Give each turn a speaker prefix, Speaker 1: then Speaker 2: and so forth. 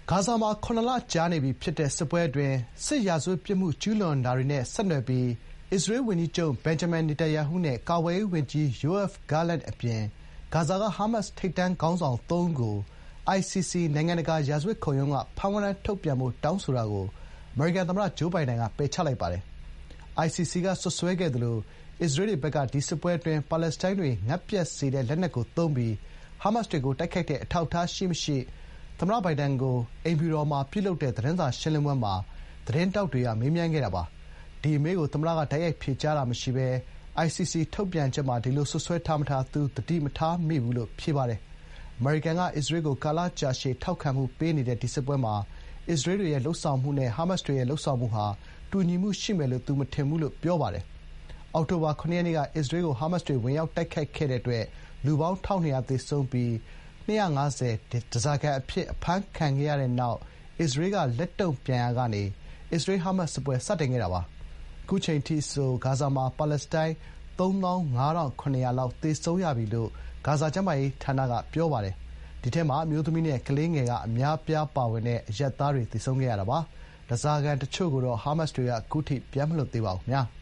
Speaker 1: ဂါဇာမှာ7 လကြာနေပြီဖြစ်တဲ့စစ်ပွဲအတွင်းစစ်ရာဇဝတ်ပြစ်မှုကျူးလွန်တာတွေနဲ့ဆက်နွယ်ပြီးအစ္စရေးဝန်ကြီးချုပ်ဘင်ဂျမင်နေတန်ယာဟုနဲ့ကာကွယ်ရေးဝန်ကြီးယိုအာဗ်ဂါလန့်အပြင်ဂါဇာကဟာမတ်စ်ထိပ်တန်းခေါင်းဆောင်3ဦးကို ICC နိုင်ငံတကာရာဇဝတ်ခုံရုံးကဖမ်းဝရမ်းထုတ်ပြန်ဖို့တောင်းဆိုတာကိုအမေရိကန်သမ္မတဂျိုးဘိုင်ဒန်ကပယ်ချလိုက်ပါတယ်။ ICC ကစွပ်စွဲခဲ့သလိုအစ္စရေးတွေဘက်ကဒီစစ်ပွဲအတွင်းပါလက်စတိုင်းတွေငတ်ပြတ်စေတဲ့လက်နက်ကိုသုံးပြီးဟာမတ်စ်တွေကိုတိုက်ခိုက်တဲ့အထောက်အထားရှိမရှိသမ္မတဘိုင်ဒန်ကိုအိမ်ဖြူတော်မှာပြုလုပ်တဲ့သတင်းစာရှင်းလင်းပွဲမှာသတင်းထောက်တွေကမေးမြန်းခဲ့တာပါ။ဒီအမေးကိုသမ္မတကတိုက်ရိုက်ဖြေကြားတာမရှိဘဲ ICC ထုတ်ပြန်ချက်မှာဒီလိုစွပ်စွဲထားမထားသူသတိမထားမိဘူးလို့ဖြေပါတယ်။အမေရိကန်ကအစ္စရေးကိုကာလကြာရှည်ထောက်ခံမှုပေးနေတဲ့ဒီစစ်ပွဲမှာအစ္စရေးတွေရဲ့လုပ်ဆောင်မှုနဲ့ဟာမတ်စ်တွေရဲ့လုပ်ဆောင်မှုဟာတူညီမှုရှိမယ်လို့သူမထင်ဘူးလို့ပြောပါတယ်။အောက်တိုဘာ 7 ရက်နေ့ကအစ္စရေးကိုဟာမတ်စ်တွေဝင်ရောက်တိုက်ခိုက်ခဲ့တဲ့အတွက်လူပေါင်း 1,200 သေဆုံးပြီး250 ဓားစာခံအဖြစ်အဖမ်းခံခဲ့ရတဲ့နောက်အစ္စရေးကလက်တုံ့ပြန်ရာကနေအစ္စရေး-ဟာမတ်စ်စစ်ပွဲစတင်ခဲ့တာပါ။အခုချိန်ထိဆိုဂါဇာမှာပါလက်စတိုင်း 35,700 လောက်သေဆုံးရပြီလို့ဂါဇာကျန်းမာရေးဌာနကပြောပါတယ်။ဒီထဲမှာအမျိုးသမီးနဲ့ကလေးငယ်ကအများအပြားပါဝင်တဲ့အရပ်သားတွေသေဆုံးခဲ့ရတာပါ။ဓားစာခံတချို့ကိုတော့ဟာမတ်စ်တွေကအခုထိပြန်မလွှတ်သေးပါဘူး။